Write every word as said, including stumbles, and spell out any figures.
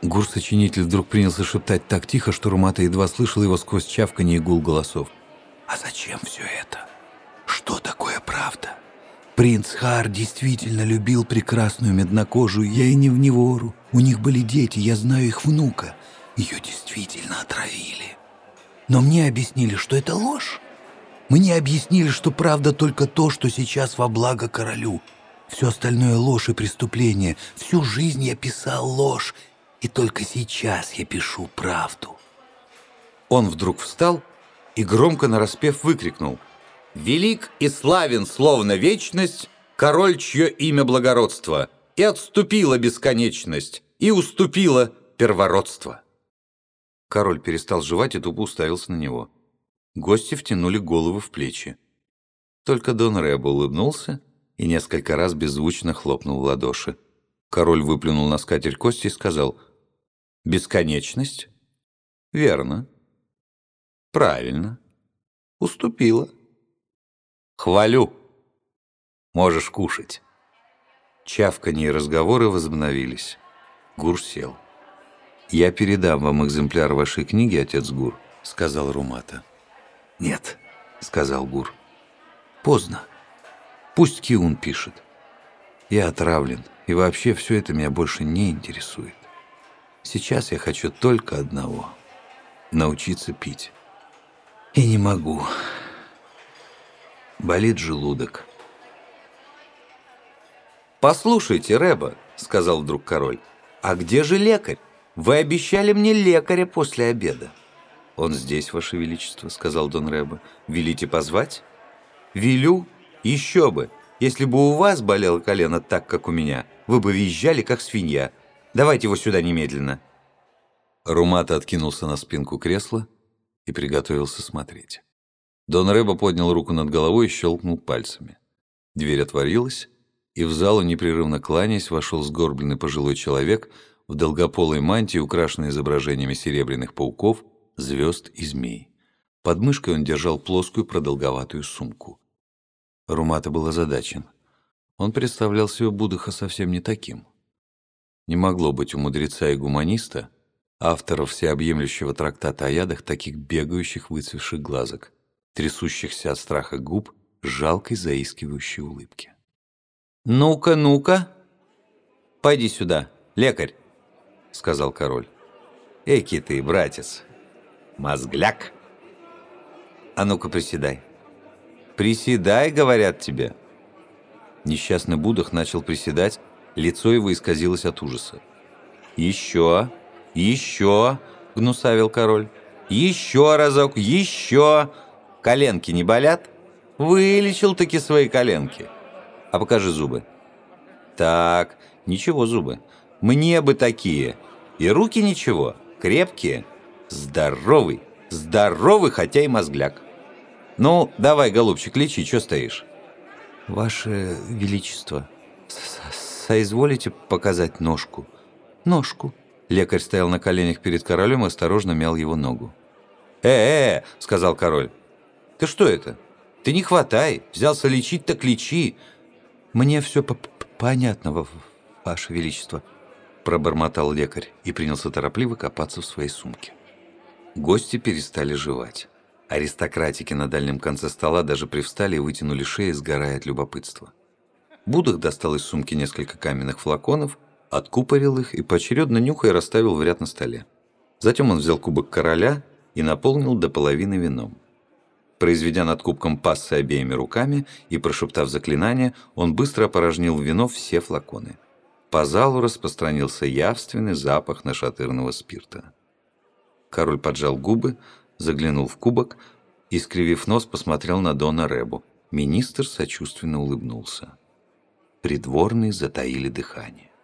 Гур-сочинитель вдруг принялся шептать так тихо, что Румата едва слышал его сквозь чавканье и гул голосов. «А зачем все это? Что такое правда? Принц Хаар действительно любил прекрасную меднокожую, я и не в Невору. У них были дети, я знаю их внука. Ее действительно отравили. Но мне объяснили, что это ложь. Мне объяснили, что правда только то, что сейчас во благо королю. Все остальное ложь и преступление. Всю жизнь я писал ложь, и только сейчас я пишу правду». Он вдруг встал и громко нараспев выкрикнул: «Велик и славен, словно вечность, король, чье имя благородство, и отступила бесконечность, и уступила первородство». Король перестал жевать и тупо уставился на него. Гости втянули головы в плечи. Только Дон Рэбо улыбнулся и несколько раз беззвучно хлопнул в ладоши. Король выплюнул на скатерть кости и сказал: «Бесконечность? Верно. Правильно. Уступила. Хвалю. Можешь кушать». Чавканье и разговоры возобновились. Гур сел. «Я передам вам экземпляр вашей книги, отец Гур», — сказал Румата. «Нет», — сказал Гур. «Поздно. Пусть Киун пишет. Я отравлен, и вообще все это меня больше не интересует. Сейчас я хочу только одного — научиться пить. И не могу. Болит желудок». «Послушайте, Рэбо», — сказал вдруг король, — «а где же лекарь? Вы обещали мне лекаря после обеда». «Он здесь, ваше величество», — сказал Дон Рэбо. «Велите позвать?» «Велю? Еще бы! Если бы у вас болело колено так, как у меня, вы бы визжали, как свинья. Давайте его сюда немедленно». Румата откинулся на спинку кресла и приготовился смотреть. Дон Рэбо поднял руку над головой и щелкнул пальцами. Дверь отворилась, и в залу, непрерывно кланяясь, вошел сгорбленный пожилой человек в долгополой мантии, украшенной изображениями серебряных пауков, звезд и змей. Под мышкой он держал плоскую продолговатую сумку. Румата был озадачен. Он представлял себе Буддаха совсем не таким. Не могло быть у мудреца и гуманиста, автора всеобъемлющего трактата о ядах, таких бегающих выцветших глазок, трясущихся от страха губ, жалкой заискивающей улыбки. «Ну-ка, ну-ка, пойди сюда, лекарь», — сказал король. «Эки ты, братец, мозгляк. А ну-ка, приседай. Приседай, говорят тебе». Несчастный Буддах начал приседать, лицо его исказилось от ужаса. «Еще, еще», — гнусавил король. «Еще разок, еще. Коленки не болят? Вылечил-таки свои коленки. А покажи зубы». «Так, ничего зубы. Мне бы такие. И руки ничего, крепкие. Здоровый, здоровый, хотя и мозгляк. Ну, давай, голубчик, лечи, что стоишь?» «Ваше Величество, соизволите показать ножку?» «Ножку». Лекарь стоял на коленях перед королем и осторожно мял его ногу. «Э-э-э», — сказал король. «Ты что это? Ты не хватай. Взялся лечить, так лечи». «Мне все понятно, Ваше Величество», — пробормотал лекарь и принялся торопливо копаться в своей сумке. Гости перестали жевать. Аристократики на дальнем конце стола даже привстали и вытянули шеи, сгорая от любопытства. Будах достал из сумки несколько каменных флаконов, откупорил их и поочередно нюхая расставил в ряд на столе. Затем он взял кубок короля и наполнил до половины вином. Произведя над кубком пассы обеими руками и прошептав заклинание, он быстро опорожнил в вино все флаконы. По залу распространился явственный запах нашатырного спирта. Король поджал губы, заглянул в кубок и, скривив нос, посмотрел на Дона Рэбо. Министр сочувственно улыбнулся. Придворные затаили дыхание.